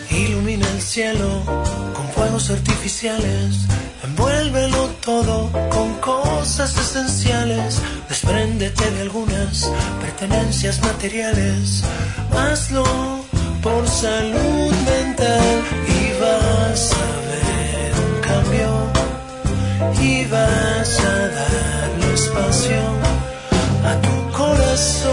Ilumina el cielo con fuegos artificiales, envuélvelo todo con cosas esenciales, despréndete de algunas pertenencias materiales, hazlo por salud mental y vas a ver un cambio y vas a darle espacio a tu corazón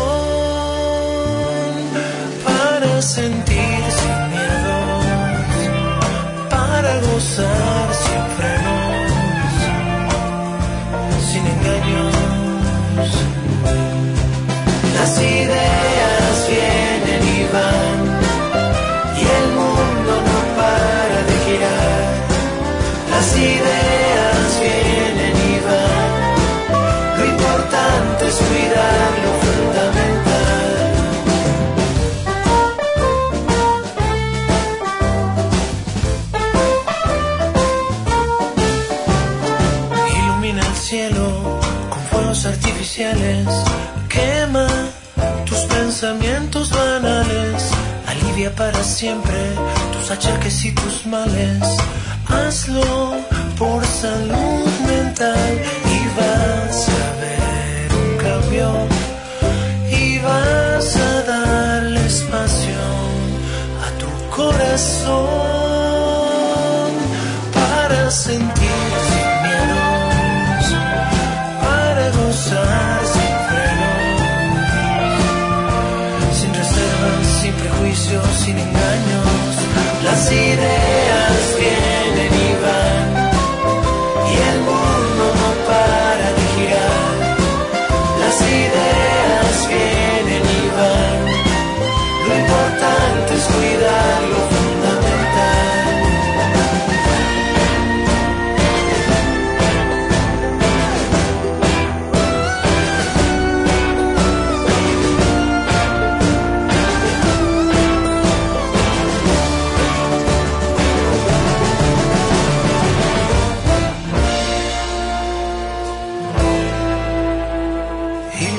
para sentir sin miedos, para gozar sin frenos, sin engaños. Las ideas vienen y van y el mundo no para de girar. Las ideas vienen y van, lo importante es cuidar lo fundamental. Ilumina el cielo con fuegos artificiales, quema tus pensamientos banales, alivia para siempre tus achaques y tus males, hazlo por salud mental y vas a ver un cambio y vas a darle espacio a tu corazón para sentir sin miedos, para gozar sin frenos, sin reservas, sin prejuicios, sin engaños. Las ideas vienen y van y el mundo no para de girar. Las ideas vienen y van, lo importante es cuidar lo fundamental.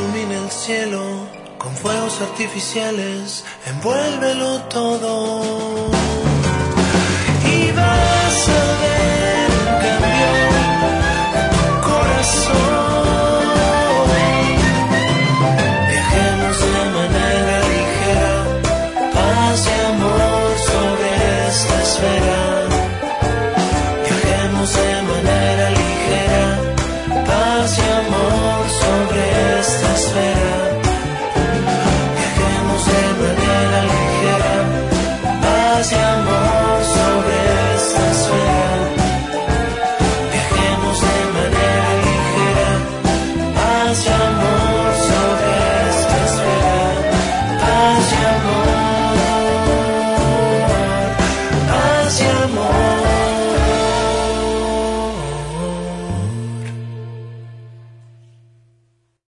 Cielo con fuegos artificiales, envuélvelo todo